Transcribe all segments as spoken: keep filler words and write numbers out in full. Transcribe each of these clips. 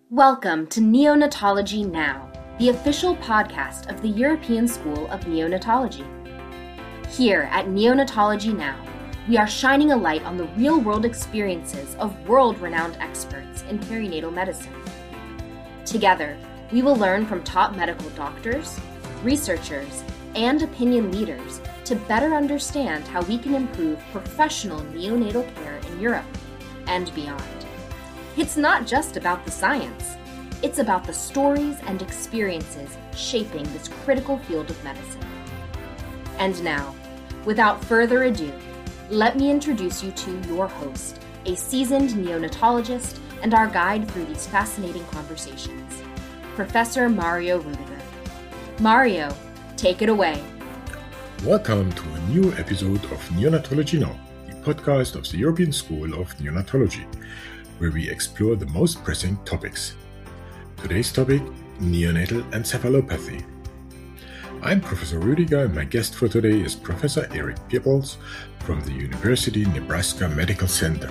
Welcome to Neonatology Now, the official podcast of the European School of Neonatology. Here at Neonatology Now, we are shining a light on the real-world experiences of world-renowned experts in perinatal medicine. Together, we will learn from top medical doctors, researchers, and opinion leaders to better understand how we can improve professional neonatal care in Europe and beyond. It's not just about the science. It's about the stories and experiences shaping this critical field of medicine. And now, without further ado, let me introduce you to your host, a seasoned neonatologist and our guide through these fascinating conversations, Professor Mario Rudiger. Mario, take it away. Welcome to a new episode of Neonatology Now, the podcast of the European School of Neonatology, where we explore the most pressing topics. Today's topic, neonatal encephalopathy. I'm Professor Rudiger, and my guest for today is Professor Eric Peebles from the University Nebraska Medical Center.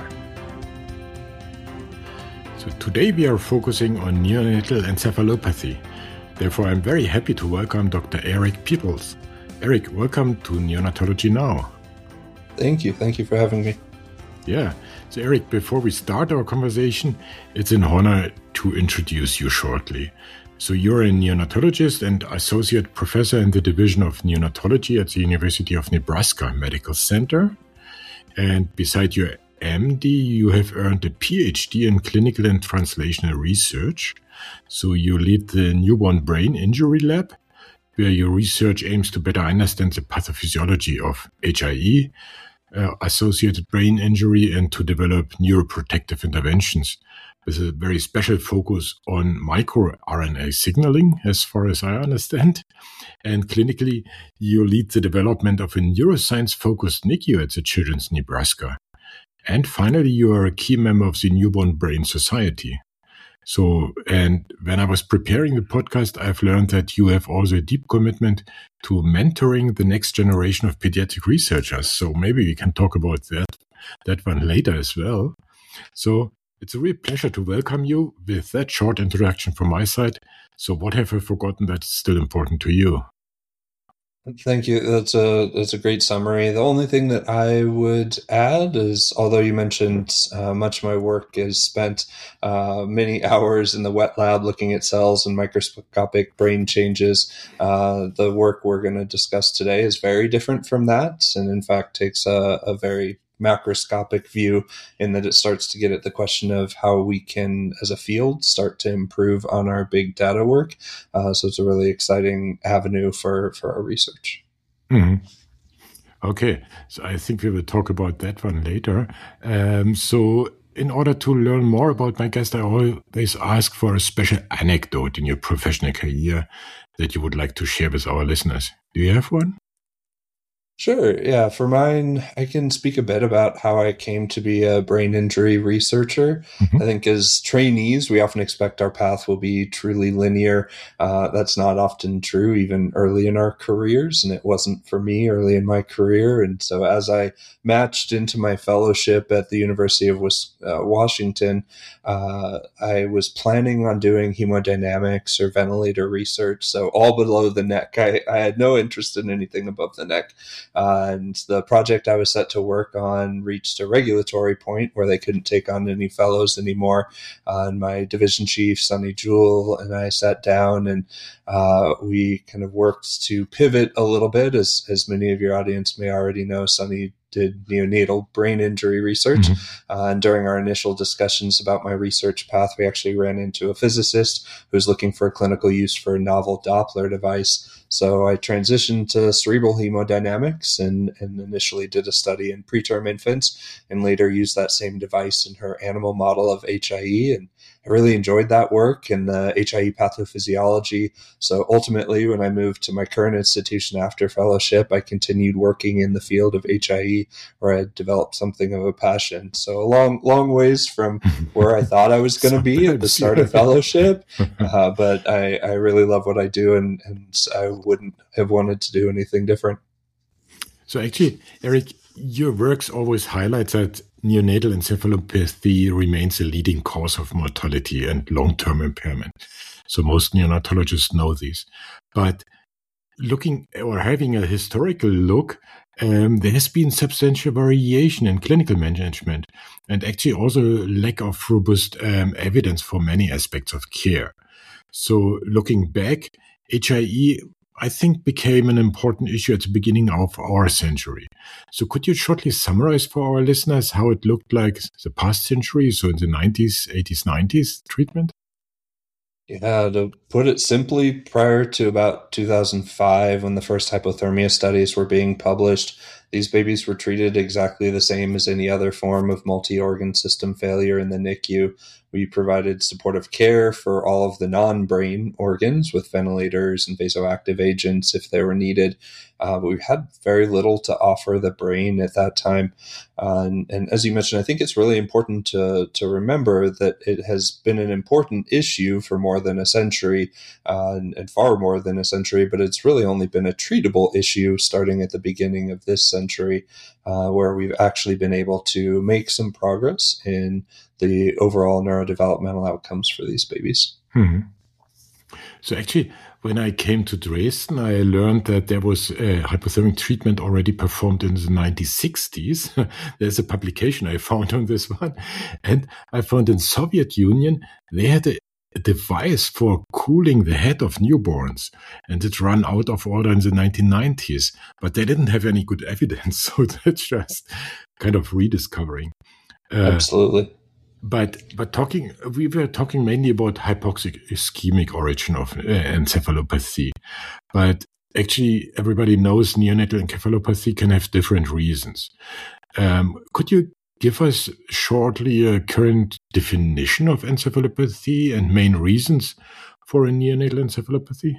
So today we are focusing on neonatal encephalopathy. Therefore, I'm very happy to welcome Doctor Eric Peebles. Eric, welcome to Neonatology Now. Thank you. Thank you for having me. Yeah. So Eric, before we start our conversation, it's an honor to introduce you shortly. So you're a neonatologist and associate professor in the Division of Neonatology at the University of Nebraska Medical Center. And beside your M D, you have earned a P H D in clinical and translational research. So you lead the Newborn Brain Injury Lab, where your research aims to better understand the pathophysiology of H I E, Uh, associated brain injury, and to develop neuroprotective interventions with a very special focus on microRNA R N A signaling, as far as I understand. And clinically, you lead the development of a neuroscience-focused N I C U at the Children's Nebraska. And finally, you are a key member of the Newborn Brain Society. So, and when I was preparing the podcast, I've learned that you have also a deep commitment to mentoring the next generation of pediatric researchers. So maybe we can talk about that, that one later as well. So it's a real pleasure to welcome you with that short introduction from my side. So what have I forgotten that's still important to you? Thank you. That's a that's a great summary. The only thing that I would add is, although you mentioned uh, much of my work is spent uh, many hours in the wet lab looking at cells and microscopic brain changes, uh, the work we're going to discuss today is very different from that, and in fact takes a, a very macroscopic view in that it starts to get at the question of how we can, as a field, start to improve on our big data work. Uh, so it's a really exciting avenue for, for our research. Mm-hmm. Okay, so I think we will talk about that one later. Um, so in order to learn more about my guest, I always ask for a special anecdote in your professional career that you would like to share with our listeners. Do you have one? Sure. Yeah. For mine, I can speak a bit about how I came to be a brain injury researcher. Mm-hmm. I think as trainees, we often expect our path will be truly linear. Uh, that's not often true, even early in our careers. And it wasn't for me early in my career. And so as I matched into my fellowship at the University of uh, Washington, uh, I was planning on doing hemodynamics or ventilator research. So all below the neck. I, I had no interest in anything above the neck. Uh, and the project I was set to work on reached a regulatory point where they couldn't take on any fellows anymore. Uh, and my division chief, Sunny Jewell, and I sat down and uh, we kind of worked to pivot a little bit. As, as many of your audience may already know, Sunny did neonatal brain injury research. Mm-hmm. Uh, and during our initial discussions about my research path, we actually ran into a physicist who was looking for clinical use for a novel Doppler device. So I transitioned to cerebral hemodynamics and, and initially did a study in preterm infants and later used that same device in her animal model of H I E. And I really enjoyed that work and the H I E pathophysiology. So ultimately, when I moved to my current institution after fellowship, I continued working in the field of H I E, where I developed something of a passion. So a long, long ways from where I thought I was going to be at the start of fellowship. Uh, but I, I really love what I do, and, and I wouldn't have wanted to do anything different. So actually, Eric, your works always highlight that neonatal encephalopathy remains a leading cause of mortality and long-term impairment. So most neonatologists know this. But looking or having a historical look, um, there has been substantial variation in clinical management and actually also lack of robust um, evidence for many aspects of care. So looking back, H I E, I think, became an important issue at the beginning of our century. So could you shortly summarize for our listeners how it looked like the past century, so in the nineties, eighties, nineties treatment? Yeah, to put it simply, prior to about two thousand five, when the first hypothermia studies were being published, these babies were treated exactly the same as any other form of multi-organ system failure in the N I C U. We provided supportive care for all of the non-brain organs with ventilators and vasoactive agents if they were needed. Uh, but we had very little to offer the brain at that time. Uh, and, and as you mentioned, I think it's really important to, to remember that it has been an important issue for more than a century uh, and, and far more than a century, but it's really only been a treatable issue starting at the beginning of this century, uh, where we've actually been able to make some progress in the overall neurodevelopmental outcomes for these babies. Hmm. So actually, when I came to Dresden, I learned that there was a hypothermic treatment already performed in the nineteen sixties. There's a publication I found on this one. And I found in Soviet Union, they had a, a device for cooling the head of newborns. And it ran out of order in the nineteen nineties. But they didn't have any good evidence. So that's just kind of rediscovering. Uh, Absolutely. But but talking, we were talking mainly about hypoxic ischemic origin of uh, encephalopathy. But actually, everybody knows neonatal encephalopathy can have different reasons. Um, could you give us shortly a current definition of encephalopathy and main reasons for a neonatal encephalopathy?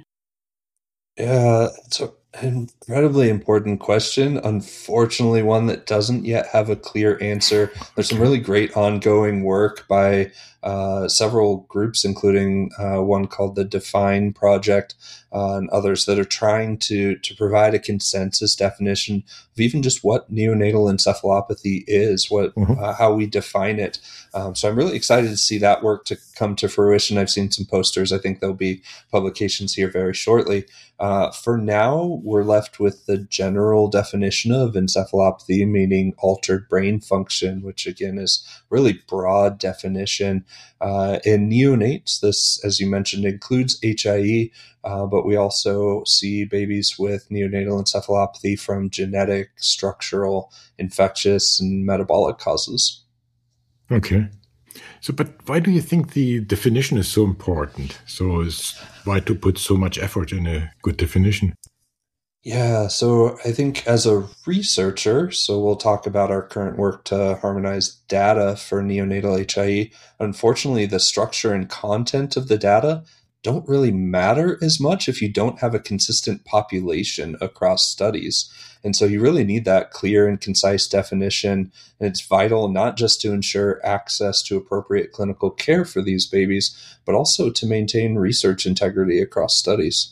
Yeah, it's an incredibly important question. Unfortunately, one that doesn't yet have a clear answer. There's some really great ongoing work by uh, several groups, including uh, one called the Define Project uh, and others that are trying to, to provide a consensus definition of even just what neonatal encephalopathy is, what mm-hmm. uh, how we define it. Um, so I'm really excited to see that work to come to fruition. I've seen some posters. I think there'll be publications here very shortly. Uh, for now, we're left with the general definition of encephalopathy, meaning altered brain function, which again is really broad definition. Uh, in neonates, this, as you mentioned, includes H I E, uh, but we also see babies with neonatal encephalopathy from genetic, structural, infectious, and metabolic causes. Okay. So, but why do you think the definition is so important? So, is why to put so much effort in a good definition? Yeah, so I think as a researcher, so we'll talk about our current work to harmonize data for neonatal H I E. Unfortunately, the structure and content of the data don't really matter as much if you don't have a consistent population across studies. And so you really need that clear and concise definition. And it's vital not just to ensure access to appropriate clinical care for these babies, but also to maintain research integrity across studies.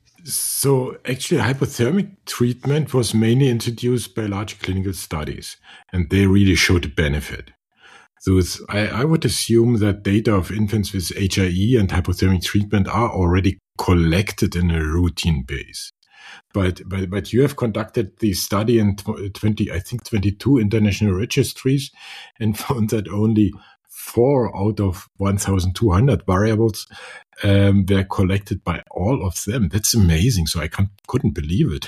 So actually, hypothermic treatment was mainly introduced by large clinical studies, and they really showed a benefit. So I, I would assume that data of infants with H I E and hypothermic treatment are already collected in a routine base. But, but but you have conducted the study in twenty, I think twenty-two international registries, and found that only four out of one thousand two hundred variables um, were collected by all of them. That's amazing. So I can't, couldn't believe it.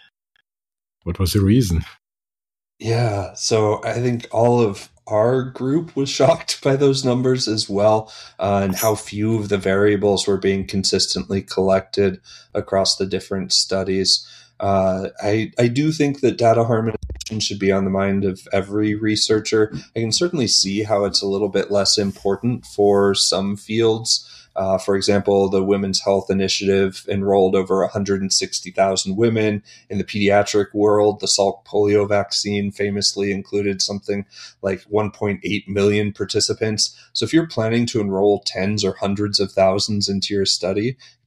What was the reason? Yeah, so I think all of our group was shocked by those numbers as well, uh, and how few of the variables were being consistently collected across the different studies. Uh, I, I do think that data harmonization should be on the mind of every researcher. I can certainly see how it's a little bit less important for some fields. Uh, for example, the Women's Health Initiative enrolled over one hundred sixty thousand women. In the pediatric world, the Salk polio vaccine famously included something like one point eight million participants. So if you're planning to enroll tens or hundreds of thousands into your study, you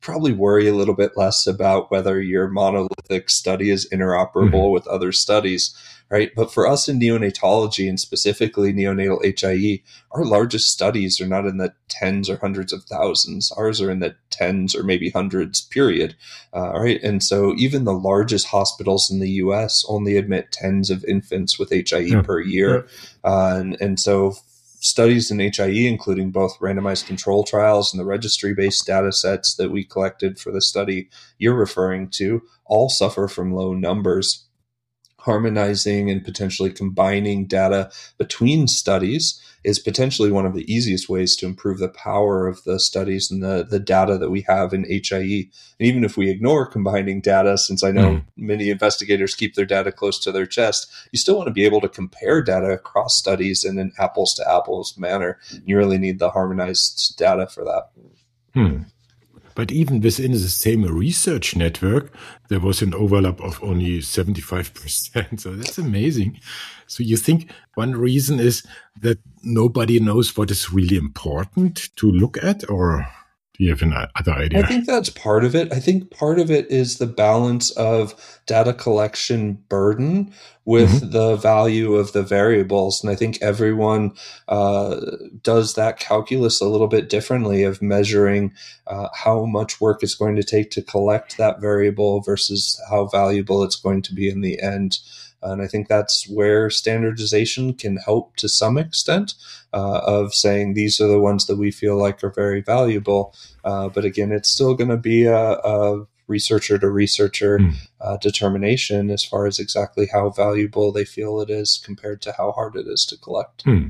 probably worry a little bit less about whether your monolithic study is interoperable mm-hmm. with other studies, right? But for us in neonatology, and specifically neonatal H I E, our largest studies are not in the tens or hundreds of thousands. Ours are in the tens or maybe hundreds, period. Uh, right. And so even the largest hospitals in the U S only admit tens of infants with H I E yeah. per year. Yeah. Uh, and, and so studies in H I E, including both randomized control trials and the registry-based data sets that we collected for the study you're referring to, all suffer from low numbers. Harmonizing and potentially combining data between studies is potentially one of the easiest ways to improve the power of the studies and the, the data that we have in H I E. And even if we ignore combining data, since I know mm. many investigators keep their data close to their chest, you still want to be able to compare data across studies in an apples to apples manner. You really need the harmonized data for that. Hmm. But even within the same research network, there was an overlap of only seventy-five percent. So that's amazing. So you think one reason is that nobody knows what is really important to look at, or do you have another idea? I think that's part of it. I think part of it is the balance of data collection burden with mm-hmm. the value of the variables. And I think everyone uh, does that calculus a little bit differently of measuring uh, how much work it's going to take to collect that variable versus how valuable it's going to be in the end. And I think that's where standardization can help to some extent uh, of saying these are the ones that we feel like are very valuable. Uh, but again, it's still going to be a, a researcher to researcher mm. uh, determination as far as exactly how valuable they feel it is compared to how hard it is to collect. Mm.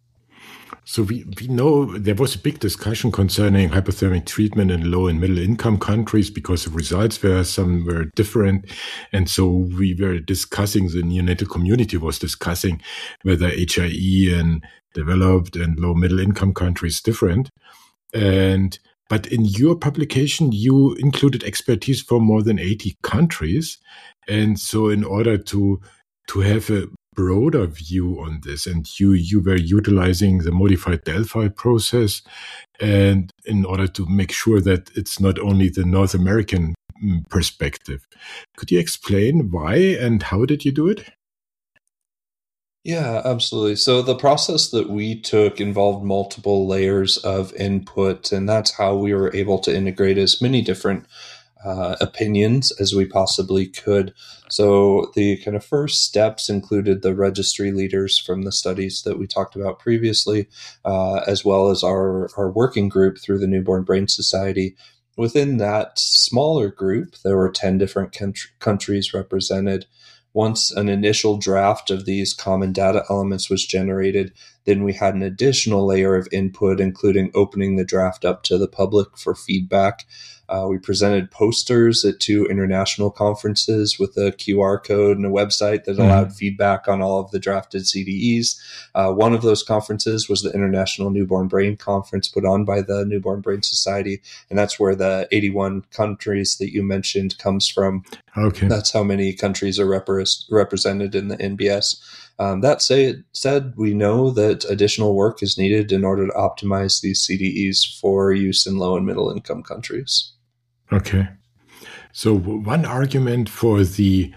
So we, we know there was a big discussion concerning hypothermic treatment in low and middle income countries because the results were some were different. And so we were discussing, the neonatal community was discussing whether H I E in developed and low middle income countries different. And but in your publication, you included expertise from more than eighty countries. And so in order to to have a broader view on this, and you you were utilizing the modified Delphi process, and in order to make sure that it's not only the North American perspective. Could you explain why and how did you do it? Yeah, absolutely. So the process that we took involved multiple layers of input, and that's how we were able to integrate as many different Uh, opinions as we possibly could. So the kind of first steps included the registry leaders from the studies that we talked about previously, uh, as well as our, our working group through the Newborn Brain Society. Within that smaller group, there were ten different country, countries represented. Once an initial draft of these common data elements was generated, then we had an additional layer of input, including opening the draft up to the public for feedback. Uh, we presented posters at two international conferences with a Q R code and a website that allowed mm-hmm. feedback on all of the drafted C D Es. Uh, one of those conferences was the International Newborn Brain Conference put on by the Newborn Brain Society, and that's where the eighty-one countries that you mentioned comes from. Okay. That's how many countries are repre- represented in the N B S. Um, that say, said, we know that additional work is needed in order to optimize these C D Es for use in low and middle income countries. Okay. So one argument for the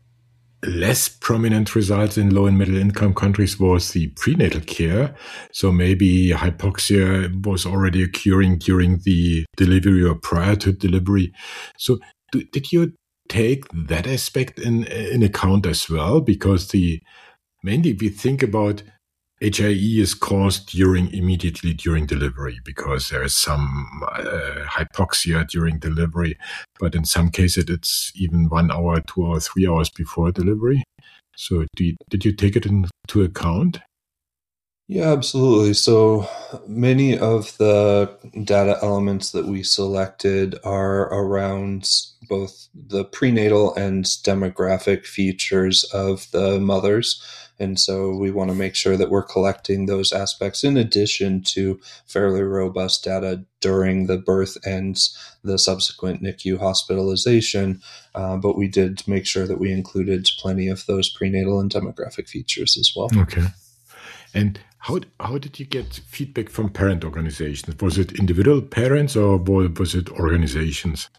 less prominent results in low and middle income countries was the prenatal care. So maybe hypoxia was already occurring during the delivery or prior to delivery. So do, did you take that aspect in, in account as well? Because the mainly we think about H I E is caused during immediately during delivery because there is some uh, hypoxia during delivery, but in some cases it's even one hour, two hours, three hours before delivery. So do you, did you take it into account? Yeah, absolutely. So many of the data elements that we selected are around both the prenatal and demographic features of the mothers. And so we want to make sure that we're collecting those aspects in addition to fairly robust data during the birth and the subsequent N I C U hospitalization. Uh, but we did make sure that we included plenty of those prenatal and demographic features as well. Okay. And How how did you get feedback from parent organizations? Was it individual parents or was it organizations?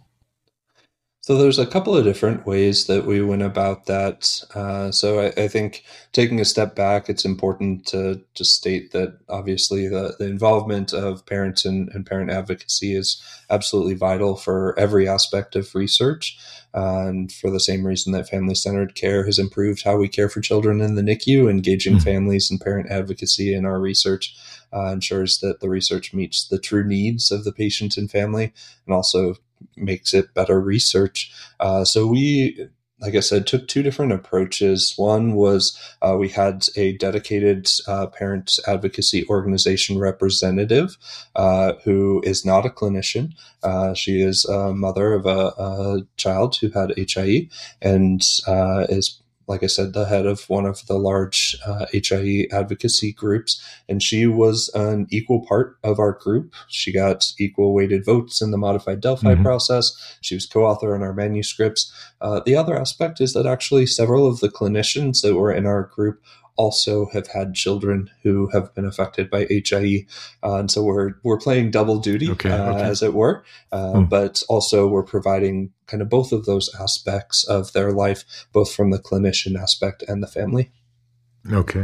So there's a couple of different ways that we went about that. Uh, so I, I think taking a step back, it's important to just state that obviously the, the involvement of parents and, and parent advocacy is absolutely vital for every aspect of research. Uh, and for the same reason that family-centered care has improved how we care for children in the N I C U, engaging mm-hmm. families and parent advocacy in our research uh, ensures that the research meets the true needs of the patient and family, and also makes it better research. Uh, so we, like I said, took two different approaches. One was uh, we had a dedicated uh, parent advocacy organization representative uh, who is not a clinician. Uh, she is a mother of a, a child who had H I E and uh, is, like I said, the head of one of the large uh, H I E advocacy groups. And she was an equal part of our group. She got equal weighted votes in the modified Delphi mm-hmm. process. She was co-author on our manuscripts. Uh, the other aspect is that actually several of the clinicians that were in our group also have had children who have been affected by H I E. Uh, and so we're we're playing double duty, okay, uh, okay. as it were, uh, mm. but also we're providing kind of both of those aspects of their life, both from the clinician aspect and the family. Okay.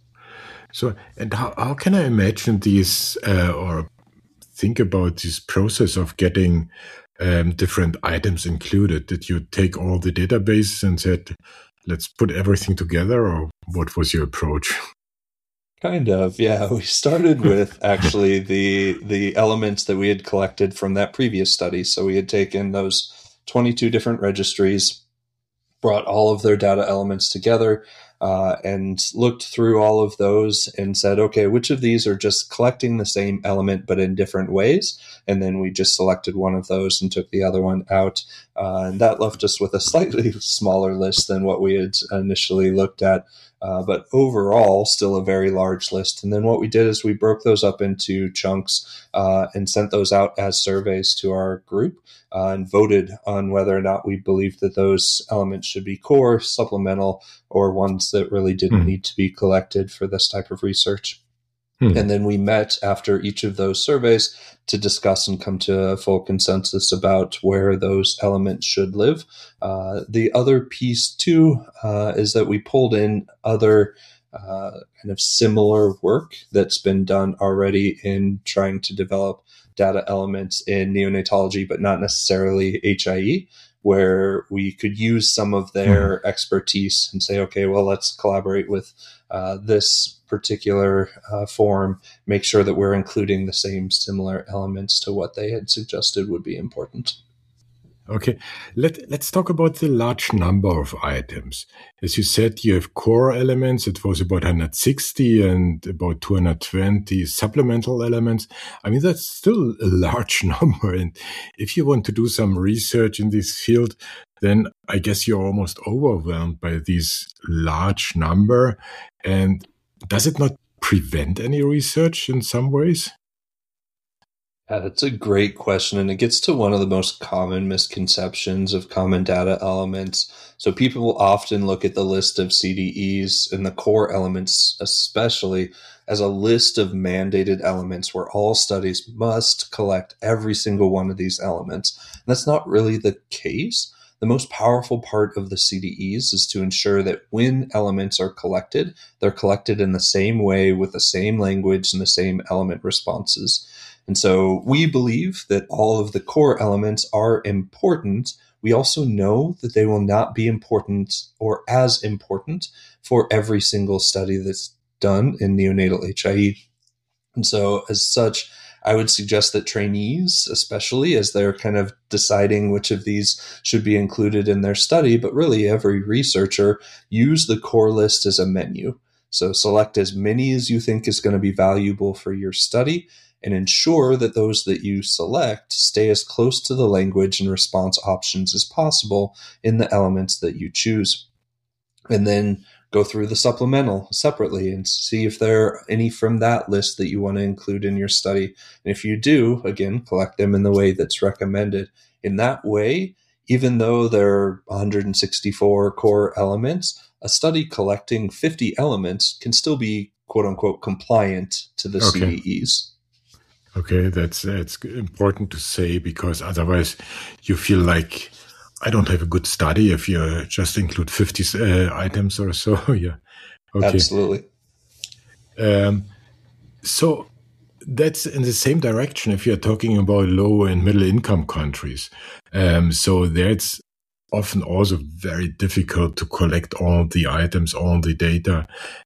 So, and how, how can I imagine these uh, or think about this process of getting um, different items included? Did you take all the databases and said, let's put everything together, or what was your approach? Kind of, yeah. We started with actually the the elements that we had collected from that previous study. So we had taken those twenty-two different registries, brought all of their data elements together, uh, and looked through all of those and said, okay, which of these are just collecting the same element but in different ways? And then we just selected one of those and took the other one out. Uh, and that left us with a slightly smaller list than what we had initially looked at. Uh, but overall, still a very large list. And then what we did is we broke those up into chunks uh, and sent those out as surveys to our group uh, and voted on whether or not we believed that those elements should be core, supplemental, or ones that really didn't mm. need to be collected for this type of research. Hmm. And then we met after each of those surveys to discuss and come to a full consensus about where those elements should live. Uh, the other piece, too, uh, is that we pulled in other uh, kind of similar work that's been done already in trying to develop data elements in neonatology, but not necessarily H I E, where we could use some of their hmm. expertise and say, okay, well, let's collaborate with uh, this particular uh, form, make sure that we're including the same similar elements to what they had suggested would be important. Okay, Let, let's talk about the large number of items. As you said, you have core elements. It was about one hundred sixty and about two hundred twenty supplemental elements. I mean, that's still a large number. And if you want to do some research in this field, then I guess you're almost overwhelmed by this large number. And does it not prevent any research in some ways? Yeah, that's a great question. And it gets to one of the most common misconceptions of common data elements. So people will often look at the list of C D Es and the core elements, especially, as a list of mandated elements where all studies must collect every single one of these elements. And that's not really the case. The most powerful part of the C D Es is to ensure that when elements are collected, they're collected in the same way with the same language and the same element responses. And so we believe that all of the core elements are important. We also know that they will not be important or as important for every single study that's done in neonatal H I E. And so as such, I would suggest that trainees, especially as they're kind of deciding which of these should be included in their study, but really every researcher, use the core list as a menu. So select as many as you think is going to be valuable for your study and ensure that those that you select stay as close to the language and response options as possible in the elements that you choose. And then go through the supplemental separately and see if there are any from that list that you want to include in your study. And if you do, again, collect them in the way that's recommended. In that way, even though there are one hundred sixty-four core elements, a study collecting fifty elements can still be quote unquote compliant to the Okay. C D Es. Okay, that's that's important to say, because otherwise you feel like I don't have a good study if you just include fifty uh, items or so. Yeah. Okay. Absolutely. Um, so that's in the same direction if you're talking about low and middle income countries. Um, so that's often also very difficult to collect all the items, all the data.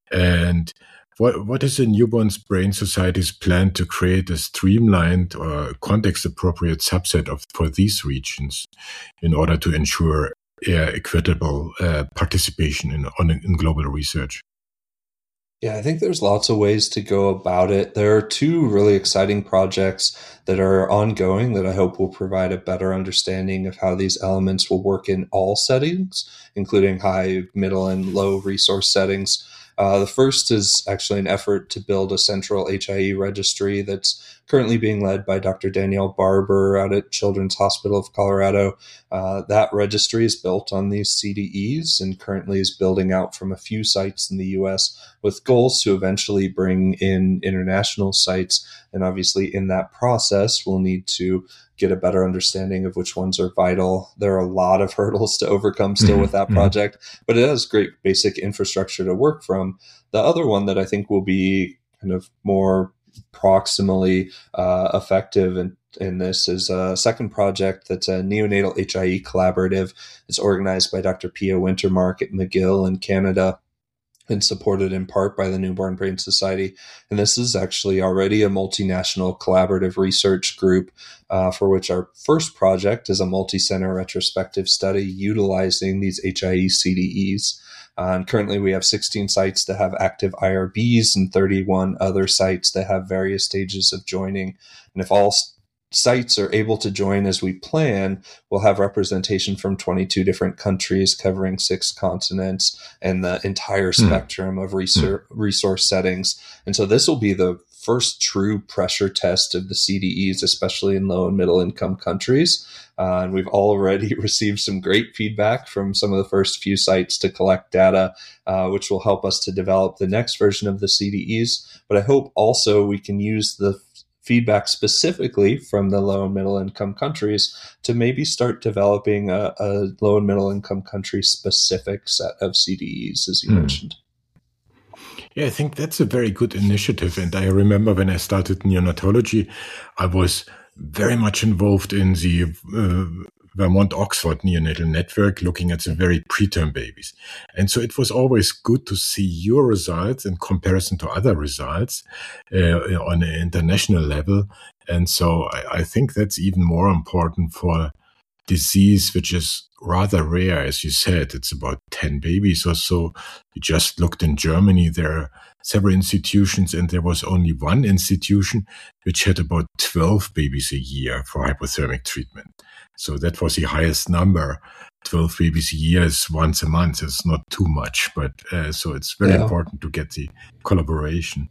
And what what is the Newborn's Brain Society's plan to create a streamlined or context-appropriate subset of for these regions in order to ensure uh, equitable uh, participation in, on, in global research? Yeah, I think there's lots of ways to go about it. There are two really exciting projects that are ongoing that I hope will provide a better understanding of how these elements will work in all settings, including high, middle, and low resource settings. Uh, the first is actually an effort to build a central H I E registry that's currently being led by Doctor Danielle Barber out at Children's Hospital of Colorado. Uh, that registry is built on these C D Es and currently is building out from a few sites in the U S with goals to eventually bring in international sites. And obviously in that process, we'll need to get a better understanding of which ones are vital. There are a lot of hurdles to overcome still with that project, but it has great basic infrastructure to work from. The other one that I think will be kind of more proximally uh, effective in, in this is a second project that's a neonatal H I E collaborative. It's organized by Doctor Pia Wintermark at McGill in Canada and supported in part by the Newborn Brain Society. And this is actually already a multinational collaborative research group uh, for which our first project is a multi-center retrospective study utilizing these H I E C D Es. Uh, and currently we have sixteen sites that have active I R Bs and thirty-one other sites that have various stages of joining. And if all st- sites are able to join as we plan, we'll have representation from twenty-two different countries covering six continents and the entire spectrum mm. of research, mm. resource settings. And so this will be the first true pressure test of the C D Es, especially in low and middle income countries. Uh, and we've already received some great feedback from some of the first few sites to collect data, uh, which will help us to develop the next version of the C D Es. But I hope also we can use the feedback specifically from the low and middle income countries to maybe start developing a, a low and middle income country specific set of C D Es, as you mm. mentioned. Yeah, I think that's a very good initiative. And I remember when I started neonatology, I was very much involved in the uh, Vermont Oxford Neonatal Network, looking at the very preterm babies. And so it was always good to see your results in comparison to other results uh, on an international level. And so I, I think that's even more important for disease, which is rather rare. As you said, it's about ten babies or so. We just looked in Germany. There are several institutions, and there was only one institution which had about twelve babies a year for hypothermic treatment. So that was the highest number. twelve babies a year is once a month. It's not too much, but uh, so it's very yeah. important to get the collaboration.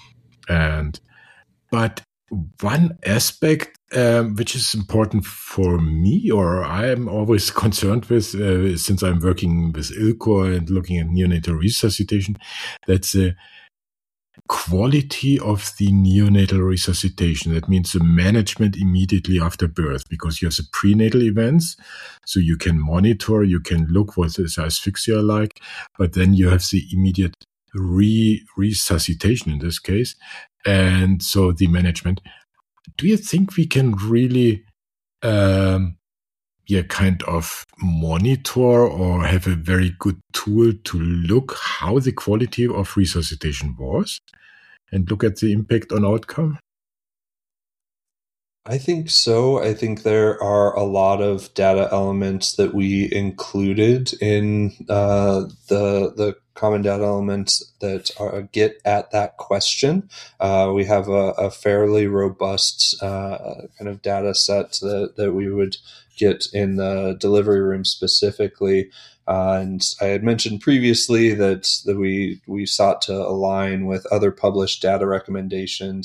And but one aspect um, which is important for me, or I am always concerned with, uh, since I'm working with I L C O R and looking at neonatal resuscitation, that's the quality of the neonatal resuscitation. That means the management immediately after birth, because you have the prenatal events, so you can monitor, you can look what is asphyxia like, but then you have the immediate re resuscitation in this case. And so the management, do you think we can really, um, yeah, kind of monitor or have a very good tool to look how the quality of resuscitation was and look at the impact on outcome? I think so. I think there are a lot of data elements that we included in uh, the the common data elements that are, get at that question. Uh, we have a, a fairly robust uh, kind of data set that, that we would get in the delivery room specifically. Uh, and I had mentioned previously that, that we we sought to align with other published data recommendations.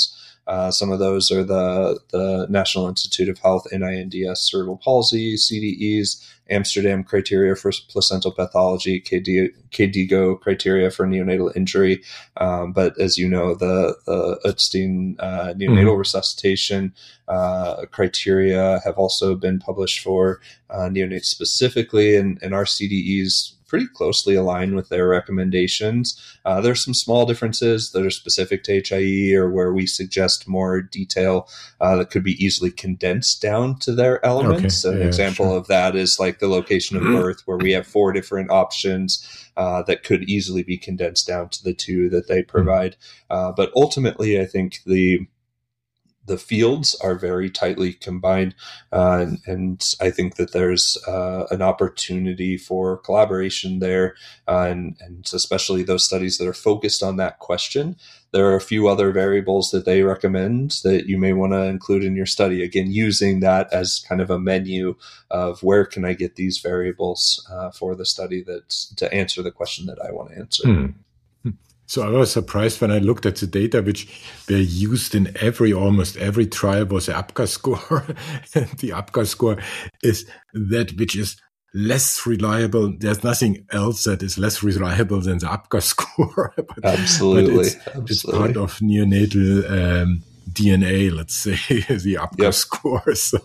Uh, some of those are the, the National Institute of Health, N I N D S cerebral palsy, C D Es, Amsterdam criteria for placental pathology, K D, KDIGO criteria for neonatal injury. Um, but as you know, the, the Utstein uh, neonatal mm-hmm. resuscitation uh, criteria have also been published for uh, neonates specifically, and, and our C D Es pretty closely align with their recommendations. Uh, there's some small differences that are specific to H I E or where we suggest more detail uh, that could be easily condensed down to their elements. Okay. An yeah, example sure. of that is like the location of birth, where we have four different options uh, that could easily be condensed down to the two that they provide. Uh, but ultimately, I think the The fields are very tightly combined, uh, and, and I think that there's uh, an opportunity for collaboration there, uh, and, and especially those studies that are focused on that question. There are a few other variables that they recommend that you may want to include in your study, again, using that as kind of a menu of where can I get these variables uh, for the study that to answer the question that I want to answer. Hmm. So I was surprised when I looked at the data, which were used in every, almost every trial, was the APGAR score. And the APGAR score is that which is less reliable. There's nothing else that is less reliable than the APGAR score. but, Absolutely. But it's, Absolutely. It's part of neonatal um, D N A, let's say, the APGAR yep. score. So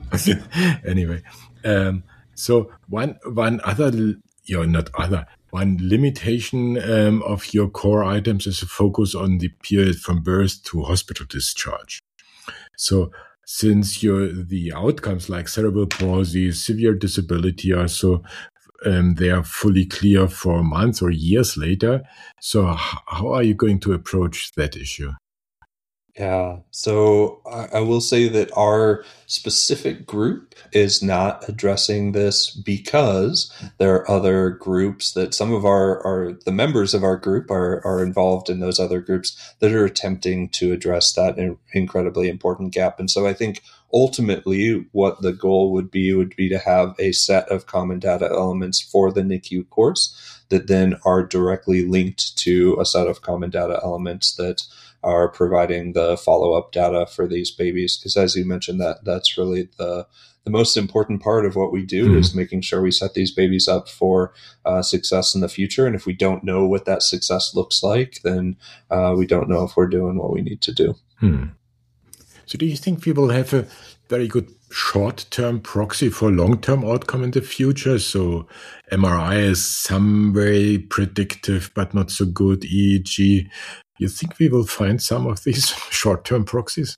anyway, um, so one, one other, you know, not other, One limitation um, of your core items is a focus on the period from birth to hospital discharge. So since your the outcomes like cerebral palsy, severe disability are so um, they are fully clear for months or years later. So h- how are you going to approach that issue? Yeah, so I, I will say that our specific group is not addressing this because there are other groups that some of our, our the members of our group are, are involved in those other groups that are attempting to address that in, incredibly important gap. And so I think ultimately what the goal would be would be to have a set of common data elements for the N I C U course that then are directly linked to a set of common data elements that are providing the follow-up data for these babies. Because as you mentioned, that that's really the the most important part of what we do mm-hmm. is making sure we set these babies up for uh, success in the future. And if we don't know what that success looks like, then uh, we don't know if we're doing what we need to do. Hmm. So do you think we will have a very good short-term proxy for long-term outcome in the future? So M R I is some way predictive, but not so good, E E G. You think we will find some of these short-term proxies?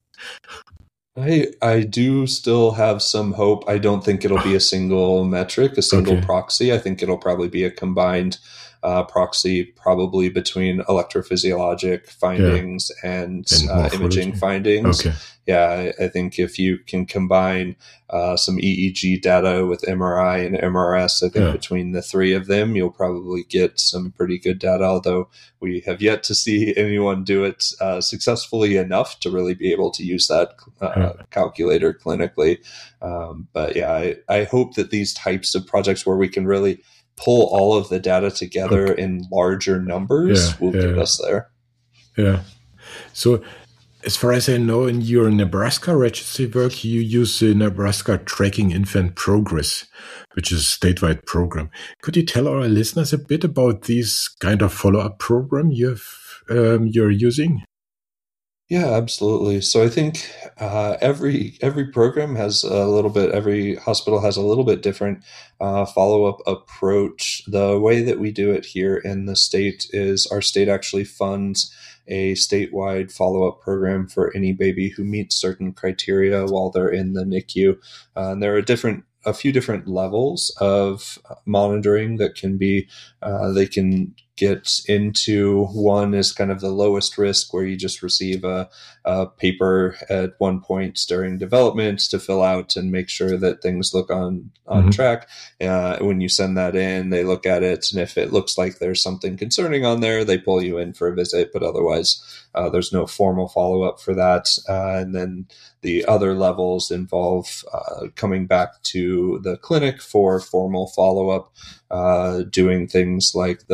I I do still have some hope. I don't think it'll be a single metric, a single okay. proxy. I think it'll probably be a combined uh, proxy, probably between electrophysiologic findings yeah. and, and uh, imaging findings. Okay. Yeah, I, I think if you can combine uh, some E E G data with M R I and M R S, I think yeah. between the three of them, you'll probably get some pretty good data, although we have yet to see anyone do it uh, successfully enough to really be able to use that uh, yeah. calculator clinically. Um, but yeah, I, I hope that these types of projects where we can really pull all of the data together okay. in larger numbers yeah, will yeah. get us there. Yeah. So as far as I know, in your Nebraska registry work, you use the Nebraska Tracking Infant Progress, which is a statewide program. Could you tell our listeners a bit about this kind of follow-up program you've, um, you're using? Yeah, absolutely. So I think uh, every every program has a little bit, every hospital has a little bit different uh, follow-up approach. The way that we do it here in the state is our state actually funds a statewide follow-up program for any baby who meets certain criteria while they're in the N I C U. Uh, and there are different a few different levels of monitoring that can be, uh, they can get into. One is kind of the lowest risk, where you just receive a, a paper at one point during development to fill out and make sure that things look on, on mm-hmm. track. Uh, when you send that in, they look at it, and if it looks like there's something concerning on there, they pull you in for a visit, but otherwise uh, there's no formal follow-up for that. Uh, and then the other levels involve uh, coming back to the clinic for formal follow-up, uh, doing things like the Bailey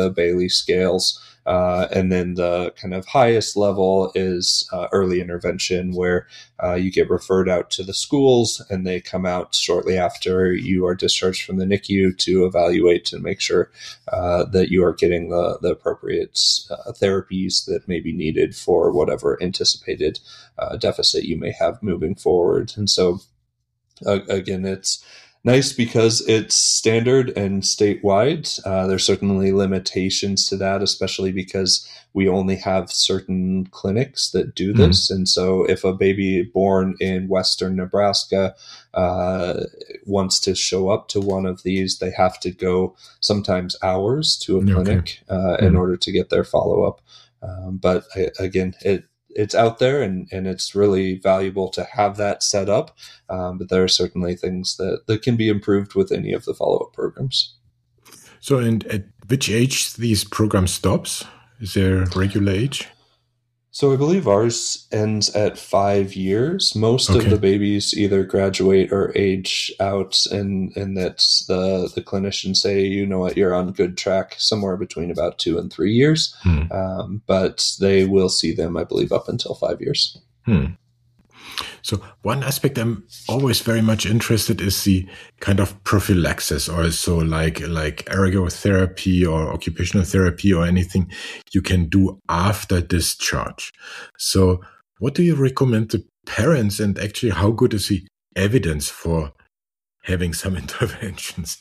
these scales. Uh, and then the kind of highest level is uh, early intervention, where uh, you get referred out to the schools and they come out shortly after you are discharged from the N I C U to evaluate and make sure uh, that you are getting the, the appropriate uh, therapies that may be needed for whatever anticipated uh, deficit you may have moving forward. And so, uh, again, it's nice because it's standard and statewide. Uh, there's certainly limitations to that, especially because we only have certain clinics that do this. Mm-hmm. And so if a baby born in Western Nebraska uh, wants to show up to one of these, they have to go sometimes hours to a clinic okay. uh, mm-hmm. in order to get their follow-up. Um, but again, it it's out there and, and it's really valuable to have that set up. Um, but there are certainly things that, that can be improved with any of the follow-up programs. So, and at which age these programs stops? Is there a regular age? So I believe ours ends at five years. Most okay. of the babies either graduate or age out, and, and that's the, the clinicians say, you know what, you're on good track somewhere between about two and three years. Hmm. Um, but they will see them, I believe, up until five years. Hmm. So one aspect I'm always very much interested is the kind of prophylaxis, or so like like ergotherapy or occupational therapy or anything you can do after discharge. So what do you recommend to parents, and actually how good is the evidence for having some interventions?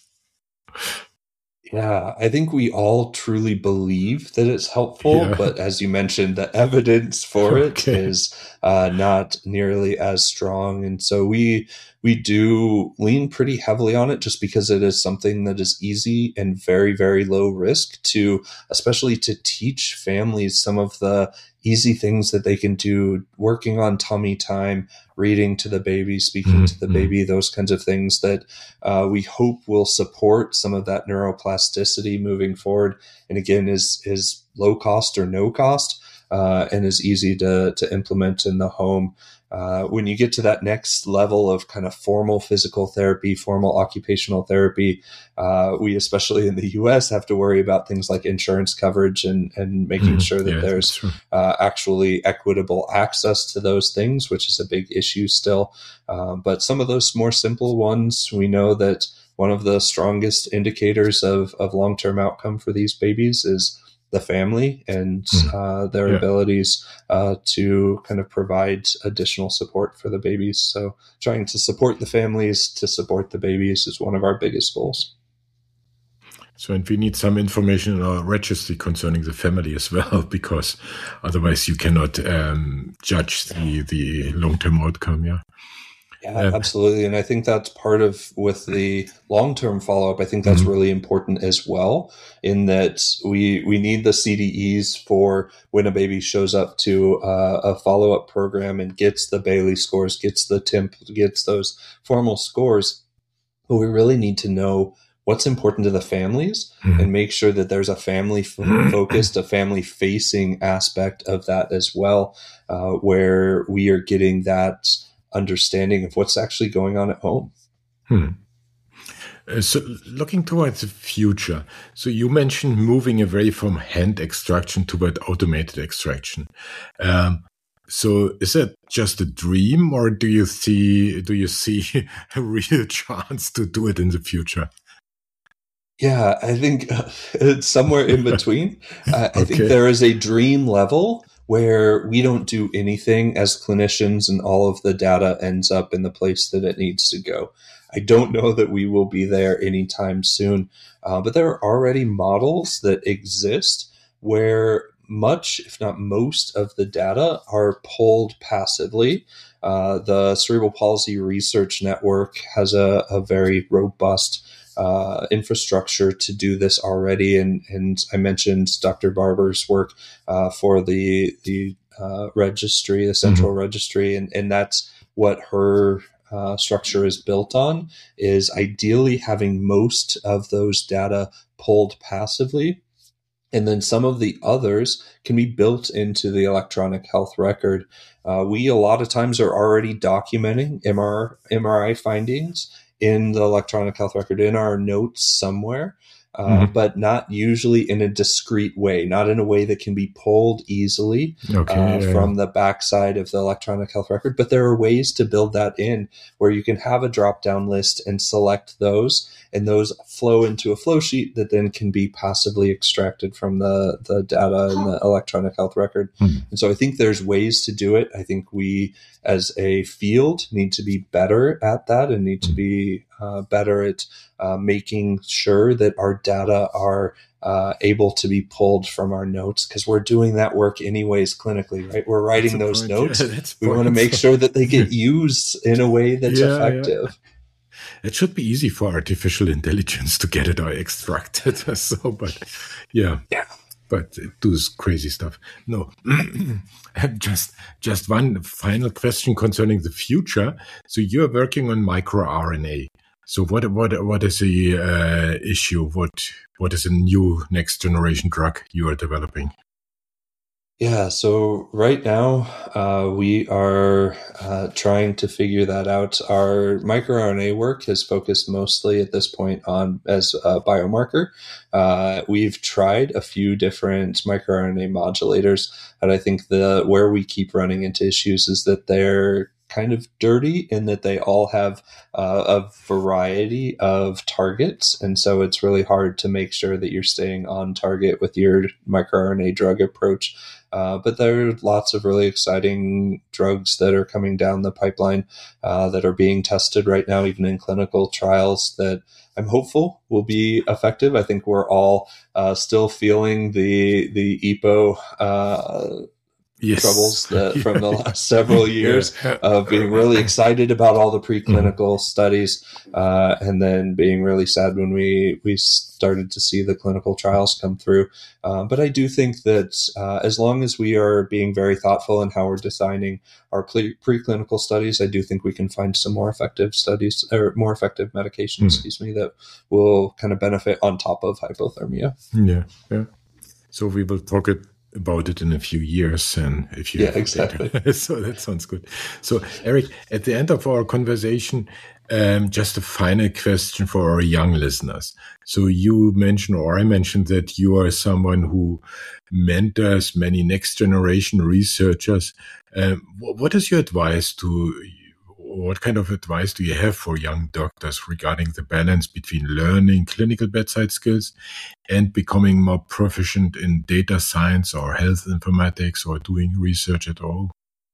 Yeah, I think we all truly believe that it's helpful, yeah. but as you mentioned, the evidence for it okay. is uh, not nearly as strong. And so we we do lean pretty heavily on it just because it is something that is easy and very, very low risk to, especially to teach families some of the easy things that they can do, working on tummy time, reading to the baby, speaking mm-hmm. to the baby, those kinds of things that uh, we hope will support some of that neuroplasticity moving forward. And again, is is low cost or no cost, uh, and is easy to to implement in the home. Uh, when you get to that next level of kind of formal physical therapy, formal occupational therapy, uh, we, especially in the U S, have to worry about things like insurance coverage and, and making mm, sure that yeah, there's uh, actually equitable access to those things, which is a big issue still. Uh, but some of those more simple ones, we know that one of the strongest indicators of, of long-term outcome for these babies is the family and uh, their yeah. abilities uh, to kind of provide additional support for the babies. So trying to support the families to support the babies is one of our biggest goals. So, and we need some information in our registry concerning the family as well, because otherwise you cannot um, judge the, the long-term outcome. Yeah. Yeah, um, absolutely. And I think that's part of with the long-term follow-up. I think that's mm-hmm. really important as well, in that we we need the C D Es for when a baby shows up to uh, a follow-up program and gets the Bayley scores, gets the T I M P, gets those formal scores. But we really need to know what's important to the families mm-hmm. and make sure that there's a family f- focused, a family facing aspect of that as well, uh, where we are getting that understanding of what's actually going on at home. Hmm. Uh, so looking towards the future, so you mentioned moving away from hand extraction toward automated extraction. Um, so is that just a dream, or do you see do you see a real chance to do it in the future? Yeah, I think uh, it's somewhere in between. Uh, I okay. think there is a dream level where we don't do anything as clinicians and all of the data ends up in the place that it needs to go. I don't know that we will be there anytime soon, uh, but there are already models that exist where much, if not most, of the data are pulled passively. Uh, the Cerebral Palsy Research Network has a, a very robust Uh, infrastructure to do this already, and and I mentioned Doctor Barber's work uh, for the the uh, registry, the central mm-hmm. registry, and and that's what her uh, structure is built on. Is ideally having most of those data pulled passively, and then some of the others can be built into the electronic health record. Uh, we a lot of times are already documenting M R I findings in the electronic health record, in our notes somewhere. uh, Mm-hmm. but not usually in a discrete way, not in a way that can be pulled easily Okay, uh, yeah, from yeah. the backside of the electronic health record. But there are ways to build that in where you can have a drop-down list and select those, and those flow into a flow sheet that then can be passively extracted from the, the data in the electronic health record. Mm. And so I think there's ways to do it. I think we, as a field, need to be better at that and need to be uh, better at uh, making sure that our data are uh, able to be pulled from our notes, because we're doing that work anyways clinically, right? We're writing those point. notes. Yeah, that's we want to point. make sure that they get used in a way that's Yeah, effective. yeah. It should be easy for artificial intelligence to get it or extracted. So, but yeah, Yeah. but it does crazy stuff. No, just just one final question concerning the future. So you're working on microRNA. So what what what is the uh, issue? What what is a new next generation drug you are developing? Yeah, so right now uh, we are uh, trying to figure that out. Our microRNA work has focused mostly at this point on as a biomarker. Uh, we've tried a few different microRNA modulators, and I think the where we keep running into issues is that they're kind of dirty in that they all have uh, a variety of targets. And so it's really hard to make sure that you're staying on target with your microRNA drug approach. Uh, but there are lots of really exciting drugs that are coming down the pipeline uh, that are being tested right now, even in clinical trials, that I'm hopeful will be effective. I think we're all uh, still feeling the the E P O uh, Yes. troubles that from the last several years Yeah. of being really excited about all the preclinical mm-hmm. studies, uh, and then being really sad when we we started to see the clinical trials come through. Uh, but I do think that uh, as long as we are being very thoughtful in how we're designing our pre- preclinical studies, I do think we can find some more effective studies or more effective medications, mm. excuse me, that will kind of benefit on top of hypothermia. Yeah, yeah. So we will talk it. about it in a few years, and if you yeah exactly so that sounds good. So Eric, at the end of our conversation, um, just a final question for our young listeners. So you mentioned, or I mentioned, that you are someone who mentors many next generation researchers. Um, what is your advice to What kind of advice do you have for young doctors regarding the balance between learning clinical bedside skills and becoming more proficient in data science or health informatics or doing research at all?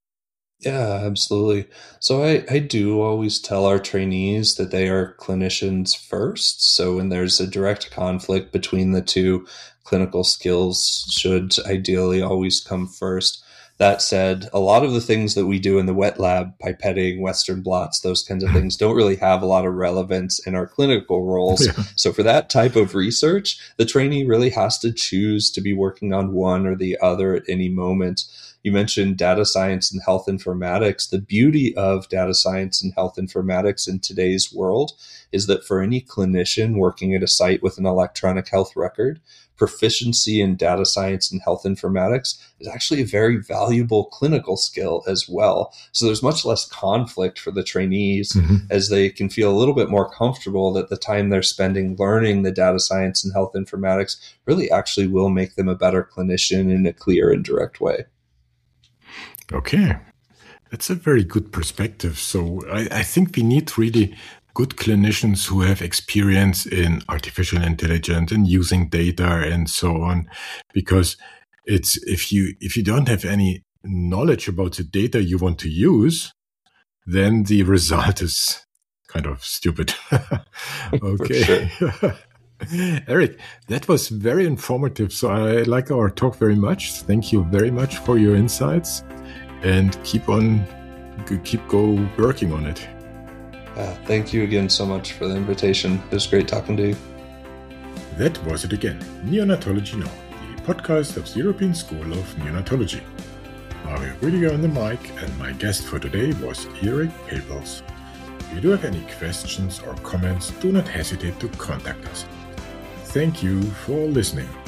Yeah, absolutely. So I, I do always tell our trainees that they are clinicians first. So when there's a direct conflict between the two, clinical skills should ideally always come first. That said, a lot of the things that we do in the wet lab, pipetting, Western blots, those kinds of things don't really have a lot of relevance in our clinical roles. Yeah. So for that type of research, the trainee really has to choose to be working on one or the other at any moment. You mentioned data science and health informatics. The beauty of data science and health informatics in today's world is that for any clinician working at a site with an electronic health record, proficiency in data science and health informatics is actually a very valuable clinical skill as well. So there's much less conflict for the trainees mm-hmm. as they can feel a little bit more comfortable that the time they're spending learning the data science and health informatics really actually will make them a better clinician in a clear and direct way. Okay. That's a very good perspective. So I, I think we need really good clinicians who have experience in artificial intelligence and using data and so on, because it's if you if you don't have any knowledge about the data you want to use, then the result is kind of stupid. Okay. Eric, that was very informative. So I like our talk very much. Thank you very much for your insights, and keep on keep go working on it. Uh, thank you again so much for the invitation. It was great talking to you. That was it again. Neonatology Now, the podcast of the European School of Neonatology. Mario Rüdiger on the mic, and my guest for today was Eric Pepels. If you do have any questions or comments, do not hesitate to contact us. Thank you for listening.